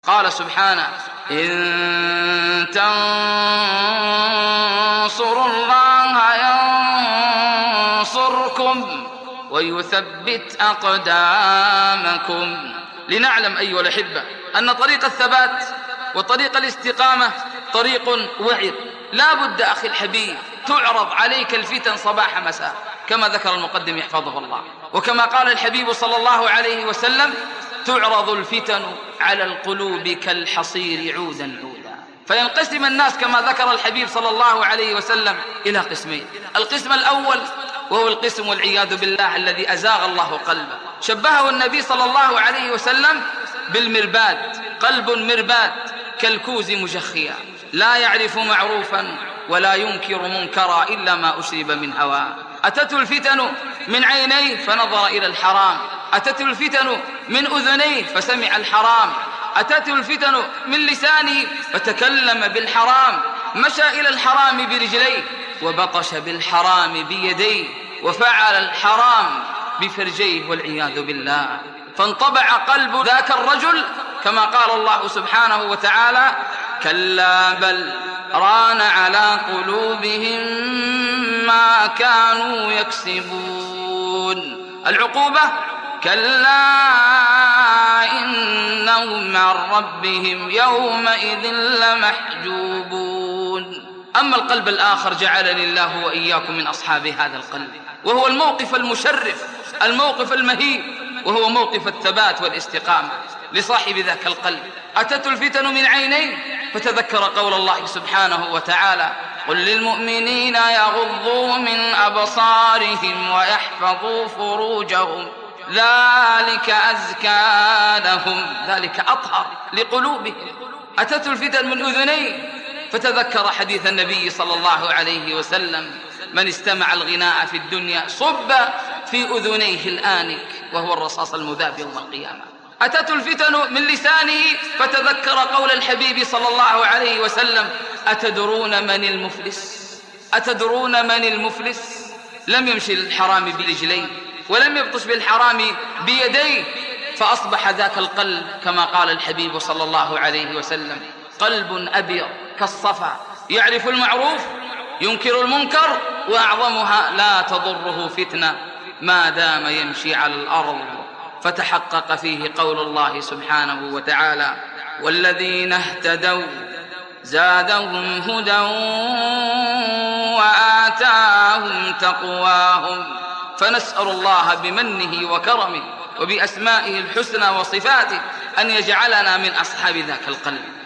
قال سبحانه: إن تنصروا الله ينصركم ويثبت أقدامكم. لنعلم أيها الأحبة أن طريق الثبات وطريق الاستقامة طريق وعر. لا بد أخي الحبيب تعرض عليك الفتن صباح مساء، كما ذكر المقدم يحفظه الله، وكما قال الحبيب صلى الله عليه وسلم: تعرض الفتن على القلوب كالحصير عودا عودا. فينقسم الناس كما ذكر الحبيب صلى الله عليه وسلم إلى قسمين. القسم الأول وهو القسم والعياذ بالله الذي أزاغ الله قلبه، شبهه النبي صلى الله عليه وسلم بالمرباد، قلب مرباد كالكوز مجخيا، لا يعرف معروفا ولا ينكر منكرا إلا ما أشرب من هواه. أتته الفتن من عينيه فنظر إلى الحرام، أتته الفتن من أذنيه فسمع الحرام، أتته الفتن من لسانه فتكلم بالحرام، مشى إلى الحرام برجليه وبطش بالحرام بيديه وفعل الحرام بفرجيه والعياذ بالله. فانطبع قلب ذاك الرجل كما قال الله سبحانه وتعالى: كلا بل ران على قلوبهم ما كانوا يكسبون. العقوبة: كلا إنهم عن ربهم يومئذ لمحجوبون. أما القلب الآخر جعلني الله وإياكم من أصحاب هذا القلب، وهو الموقف المشرف، الموقف المهيب، وهو موقف الثبات والاستقامة لصاحب ذاك القلب. أتته الفتن من عينيه فتذكر قول الله سبحانه وتعالى: قل للمؤمنين يغضوا من أبصارهم ويحفظوا فروجهم ذلك أزكى لهم، ذلك أطهر لقلوبهم. أتته الفتن من أذنيه فتذكر حديث النبي صلى الله عليه وسلم: من استمع الغناء في الدنيا صب في أذنيه الآنك وهو الرصاص المذاب يوم القيامة. أتته الفتن من لسانه فتذكر قول الحبيب صلى الله عليه وسلم: أتدرون من المفلس؟ أتدرون من المفلس؟ لم يمشي للحرام برجليه ولم يبطش بالحرام بيديه، فأصبح ذاك القلب كما قال الحبيب صلى الله عليه وسلم: قلب أبيض كالصفا يعرف المعروف ينكر المنكر، وأعظمها لا تضره فتنة ما دام يمشي على الأرض. فتحقق فيه قول الله سبحانه وتعالى: والذين اهتدوا زادهم هدى وآتاهم تقواهم. فنسأل الله بمنه وكرمه وبأسمائه الحسنى وصفاته أن يجعلنا من أصحاب ذاك القلب.